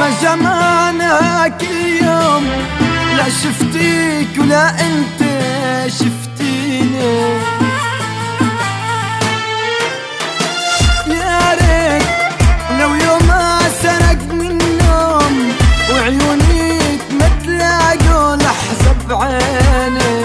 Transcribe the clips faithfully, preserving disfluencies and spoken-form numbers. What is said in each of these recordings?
جمالها كل يوم، لا شفتيك ولا انت شفتيني. يا ريت لو يوم ما سرقني النوم وعيونيك ما تلاقوا لحظة بعيني.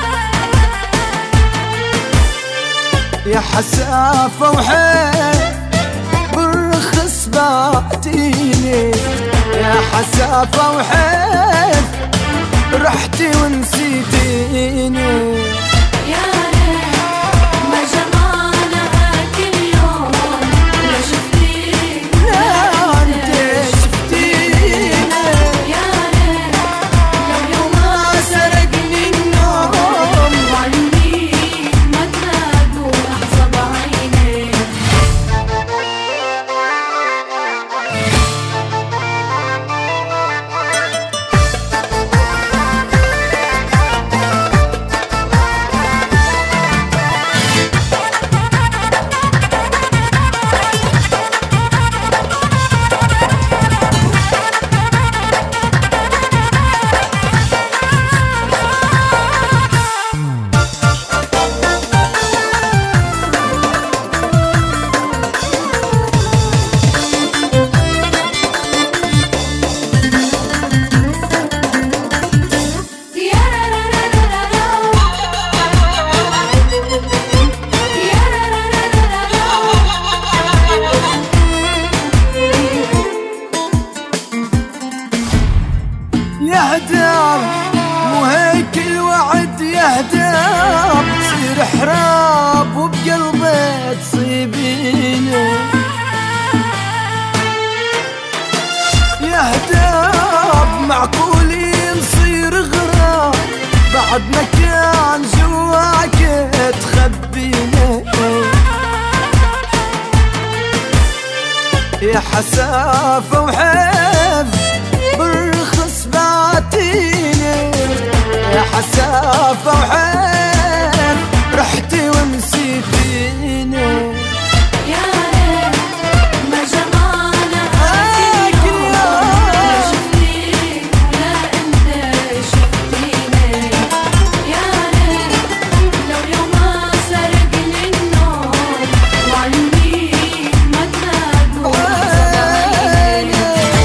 يا حسافة وحيل بالرخص بعتيني، يا حسافة وحيل رحتي ونسيتيني. يا ريت ما جمالها كل يوم، لا شفتيك لا انت شفتيني. يا ريت لو يوم ما سرقني النوم وعيونيك ما تلاقوا لحظة بعيني. يهدر مو هيك الوعد، يهدر تصير حراب وبقلبي تصيبيني. يهدر معقول نصير غراب بعد ما كان جواك تخبيني. يا حسافة وحيف بالرخص بعتيني، يا حسافة وحيف رحتي ونسيتيني. يا ريت ما جمالها كل يوم، لا شفتيك ولا انت شفتيني. يا ريت لو يوم ما سرقني النوم وعيونيك ما تلاقوا لحظة بعيني.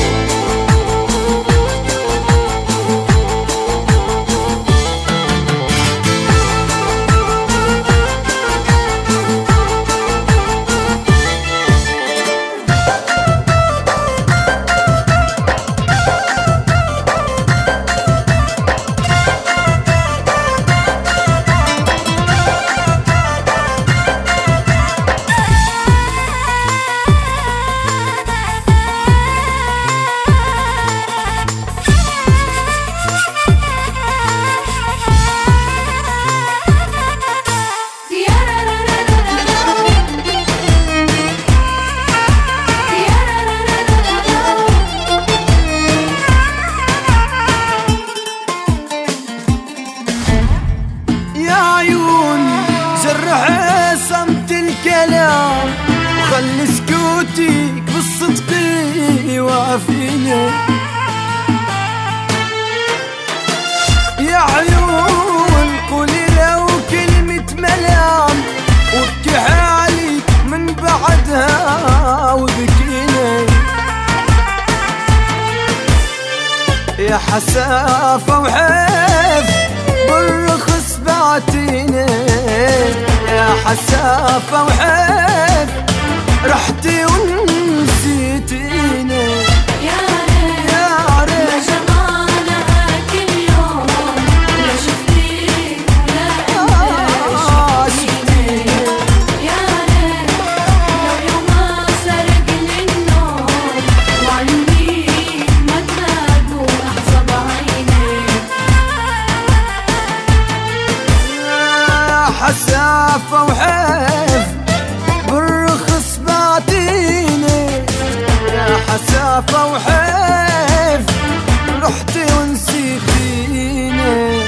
صمت الكلام وخلي سكوتك بالصدق يوافيني. يا عيون قولي لو كلمة ملام وابكي حالك من بعدها وبكيني. يا حسافة وحيف بالرخص بعتيني، يا حسافة وحيف رحتي ونسيتيني. يا ريت ما جمالها كل يوم، لا شفتيك ولا انت شفتيني. يا ريت لو يوم ما سرقني النوم وعيونيك ما تلاقوا لحظة بعيني. يا حسافة وحيف بالرخص بعتيني، يا حسافة وحيف رحتي ونسيتيني.